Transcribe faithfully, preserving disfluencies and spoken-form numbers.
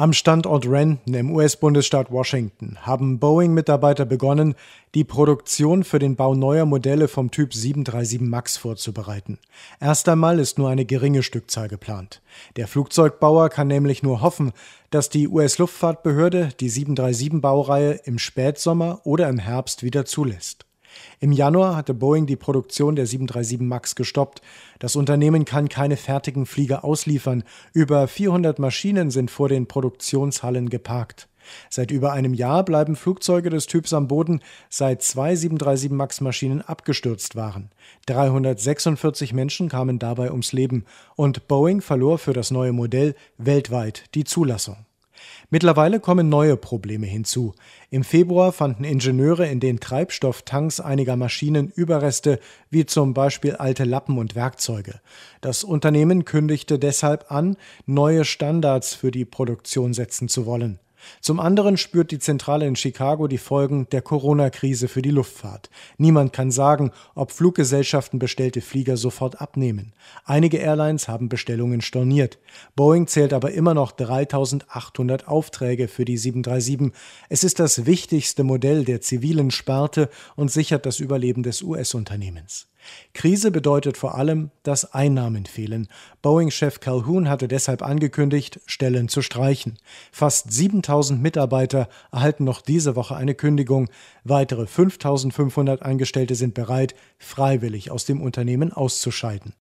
Am Standort Renton im U S-Bundesstaat Washington haben Boeing-Mitarbeiter begonnen, die Produktion für den Bau neuer Modelle vom Typ sieben drei sieben MAX vorzubereiten. Erst einmal ist nur eine geringe Stückzahl geplant. Der Flugzeugbauer kann nämlich nur hoffen, dass die U S-Luftfahrtbehörde die sieben drei sieben-Baureihe im Spätsommer oder im Herbst wieder zulässt. Im Januar hatte Boeing die Produktion der sieben drei sieben MAX gestoppt. Das Unternehmen kann keine fertigen Flieger ausliefern. Über vierhundert Maschinen sind vor den Produktionshallen geparkt. Seit über einem Jahr bleiben Flugzeuge des Typs am Boden, seit zwei sieben drei sieben MAX-Maschinen abgestürzt waren. dreihundertsechsundvierzig Menschen kamen dabei ums Leben und Boeing verlor für das neue Modell weltweit die Zulassung. Mittlerweile kommen neue Probleme hinzu. Im Februar fanden Ingenieure in den Treibstofftanks einiger Maschinen Überreste, wie zum Beispiel alte Lappen und Werkzeuge. Das Unternehmen kündigte deshalb an, neue Standards für die Produktion setzen zu wollen. Zum anderen spürt die Zentrale in Chicago die Folgen der Corona-Krise für die Luftfahrt. Niemand kann sagen, ob Fluggesellschaften bestellte Flieger sofort abnehmen. Einige Airlines haben Bestellungen storniert. Boeing zählt aber immer noch dreitausendachthundert Aufträge für die sieben drei sieben. Es ist das wichtigste Modell der zivilen Sparte und sichert das Überleben des U S-Unternehmens. Krise bedeutet vor allem, dass Einnahmen fehlen. Boeing-Chef Calhoun hatte deshalb angekündigt, Stellen zu streichen. Fast siebentausend Mitarbeiter erhalten noch diese Woche eine Kündigung. Weitere fünftausendfünfhundert Angestellte sind bereit, freiwillig aus dem Unternehmen auszuscheiden.